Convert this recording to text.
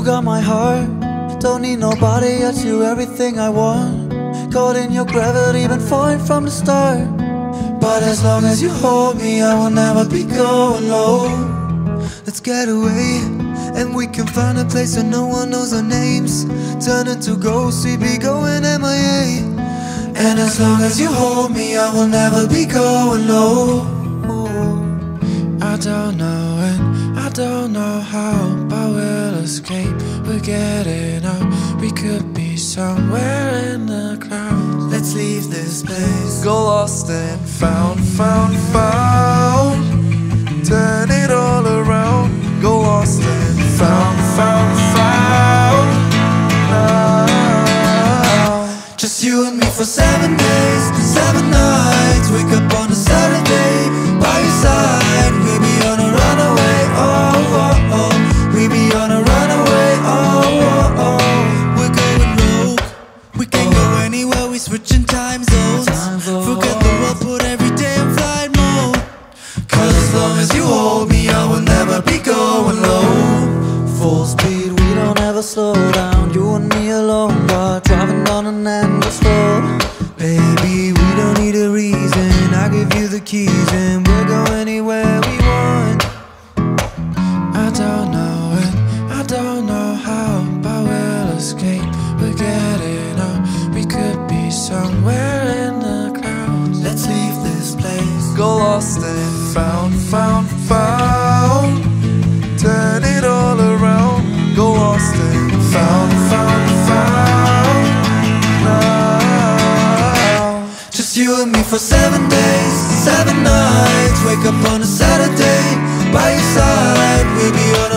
got my heart, don't need nobody else, you everything I want. Caught in your gravity, been falling from the start. But as long as you hold me, I will never be going low. Let's get away, and we can find a place where no one knows our names. Turn into ghosts, we be going MIA. And as long as you hold me, I will never be going low. I don't know when, I don't know how, but we'll escape. We're getting out, we could be somewhere in the clouds. Let's leave this place, Go lost and found, found, found. Turn it all around. Go lost and found, found, found. Now. just you and me for 7 days, 7 nights. Wake up on a Saturday, by your side. We be on a runaway, oh, oh, oh. We be on a runaway, oh, oh, oh. We're going rogue, we can go anywhere, we switching time zones. Forget the world, put every day in flight mode. Cause as long as you hold me, I will never be going low. Full speed, we don't ever slow down. You and me alone, but driving on an endless road. Baby, we don't need a reason, I give you the keys and we'll go anywhere we want. I don't know when, I don't know how, but we'll escape. We're getting out, we could be somewhere in the clouds. Let's leave this place, Go lost and found, found, found. Turn it all around. Go lost and found, found, found. Now. just you and me for 7 days, 7 nights. Wake up on a Saturday, by your side. We'll be on a